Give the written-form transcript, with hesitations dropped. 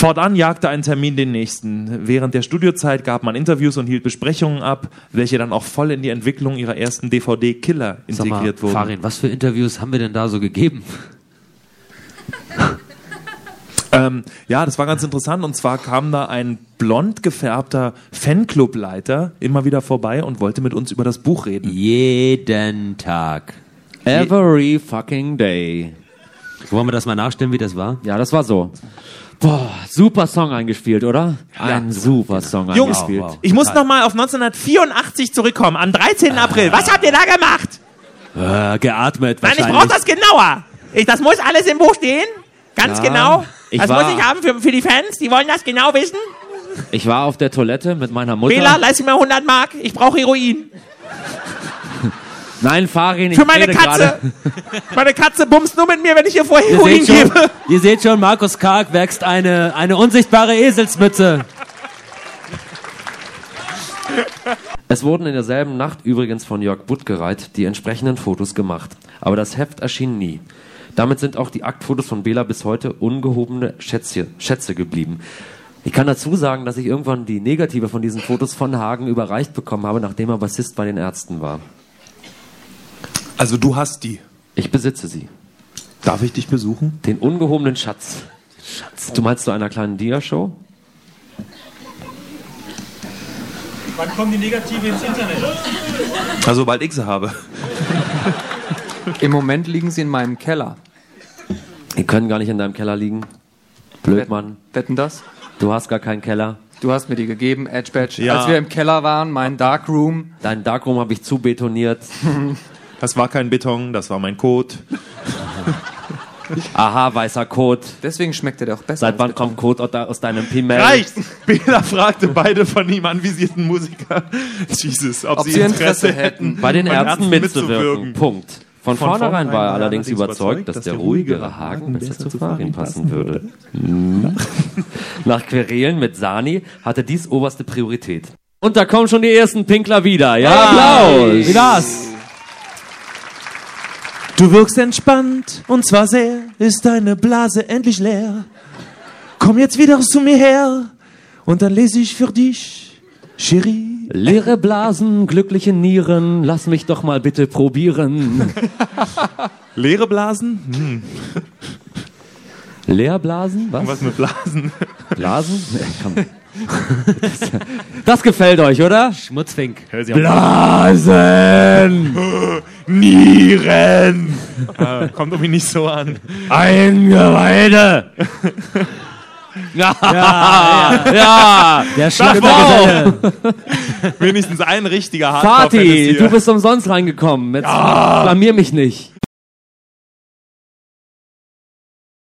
Fortan jagte ein Termin den nächsten. Während der Studiozeit gab man Interviews und hielt Besprechungen ab, welche dann auch voll in die Entwicklung ihrer ersten DVD Killer integriert wurden. Farin, was für Interviews haben wir denn da so gegeben? Ja, das war ganz interessant. Und zwar kam da ein blond gefärbter Fanclubleiter immer wieder vorbei und wollte mit uns über das Buch reden. Jeden Tag. Every fucking day. Wollen wir das mal nachstellen, wie das war? Ja, das war so. Boah, super Song eingespielt, oder? Ein super Song eingespielt. Jungs, ich muss nochmal auf 1984 zurückkommen, am 13. April. Was habt ihr da gemacht? Geatmet Nein, wahrscheinlich. ich brauche das genauer. Das muss alles im Buch stehen. Ganz genau. Das muss ich haben für die Fans. Die wollen das genau wissen. Ich war auf der Toilette mit meiner Mutter. Bela, leiste mir 100 Mark. Ich brauche Heroin. Nein, Farin, ich für meine rede Katze. Gerade. Meine Katze bumst nur mit mir, wenn ich ihr vorher Heroin gebe. Ihr seht schon, Markus Karg wächst eine unsichtbare Eselsmütze. Es wurden in derselben Nacht übrigens von Jörg Buttgereit die entsprechenden Fotos gemacht. Aber das Heft erschien nie. Damit sind auch die Aktfotos von Bela bis heute ungehobene Schätze geblieben. Ich kann dazu sagen, dass ich irgendwann die Negative von diesen Fotos von Hagen überreicht bekommen habe, nachdem er Bassist bei den Ärzten war. Also du hast die. Ich besitze sie. Darf ich dich besuchen? Den ungehobenen Schatz. Du meinst zu einer kleinen Dia-Show? Wann kommen die Negative ins Internet? Also sobald ich sie habe. Im Moment liegen sie in meinem Keller. Die können gar nicht in deinem Keller liegen. Blöd, Mann. Wetten das? Du hast gar keinen Keller. Du hast mir die gegeben, Edge Badge. Ja. Als wir im Keller waren, mein Darkroom. Deinen Darkroom habe ich zubetoniert. Das war kein Beton, das war mein Kot. Aha, weißer Kot. Deswegen schmeckt der auch besser. Seit wann kommt Kot aus deinem Pimmel? Reicht! Bela fragte beide von ihm anvisierten Musiker, Jesus, ob sie Interesse hätten, bei den Ärzten mitzuwirken. mitzuwirken. Punkt. Von vornherein war er allerdings überzeugt, dass der ruhigere Hagen besser zu Farin passen würde. Nach Querelen mit Sani hatte dies oberste Priorität. Und da kommen schon die ersten Pinkler wieder. Ja, Applaus! Wie das? Du wirkst entspannt, und zwar sehr, ist deine Blase endlich leer. Komm jetzt wieder zu mir her, und dann lese ich für dich, Chérie. Leere Blasen, glückliche Nieren, lass mich doch mal bitte probieren. Leere Blasen? Leerblasen? Was? Was mit Blasen? Blasen? Komm. Das gefällt euch, oder? Schmutzfink. Blasen! Nieren! Kommt irgendwie nicht so an. Eingeweide! Ja! Der Das Schlachter war Geselle. Wenigstens ein richtiger Fatih, Hardcore-Fan ist du hier. bist umsonst reingekommen. Jetzt blamier mich nicht.